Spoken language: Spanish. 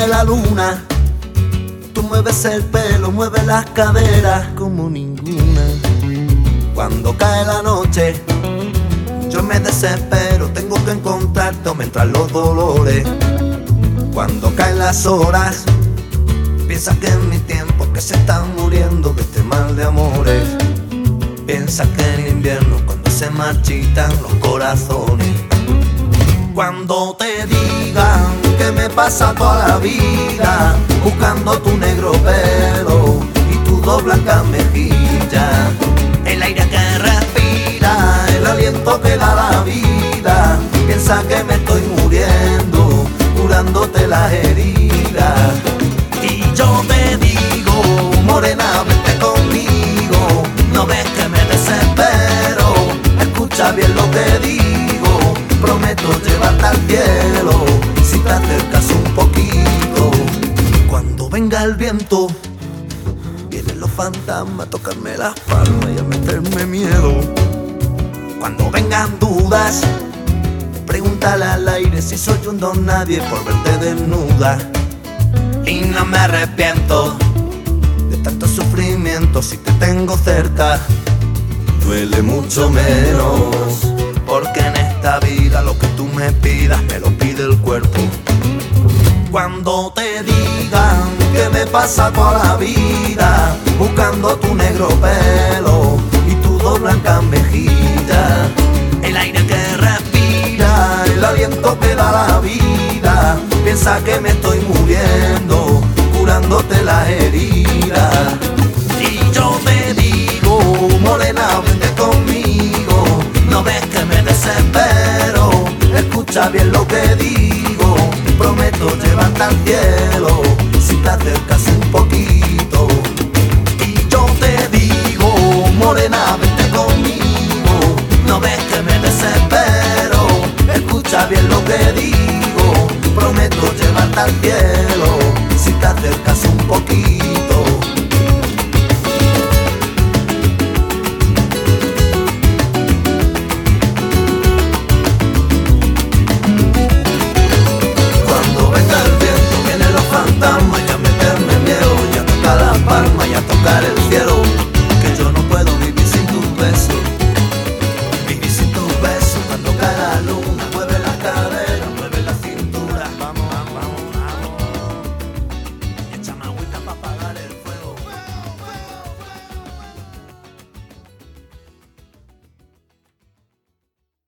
cae la luna, tú mueves el pelo, mueves las caderas como ninguna. Cuando cae la noche, yo me desespero, tengo que encontrarte, aumentar los dolores. Cuando caen las horas, piensa que es mi tiempo, que se están muriendo de este mal de amores. Piensa que en invierno, cuando se marchitan los corazones. Cuando te digan que me pasa toda la vida buscando tu negro pelo y tus dos blancas mejillas, el aire que respira, el aliento que da la vida, piensa que me estoy muriendo, curándote las heridas. Y yo te digo, morena, vete conmigo, no ves que me desespero, escucha bien lo que digo, prometo llevarte al cielo, si te acercas un poquito. Cuando venga el viento, vienen los fantasmas a tocarme las palmas y a meterme miedo. Cuando vengan dudas, pregúntale al aire si soy un don nadie por verte desnuda. Y no me arrepiento de tanto sufrimiento, si te tengo cerca duele mucho menos, porque en esta vida lo que tú me pidas me lo pide el cuerpo. Cuando te digan que me pasa toda la vida buscando tu negro pelo y tus dos blancas mejillas, el aire que respira, el aliento que da la vida, piensa que me estoy muriendo, curándote las heridas. Y yo te digo, morena, vente conmigo, no ves que me desespero, escucha bien lo que digo, prometo llevarte al cielo, si te acercas un poquito. Y yo te digo, morena, vente conmigo, no ves que me desespero, escucha bien lo que digo, prometo llevarte al cielo, si te acercas un poquito.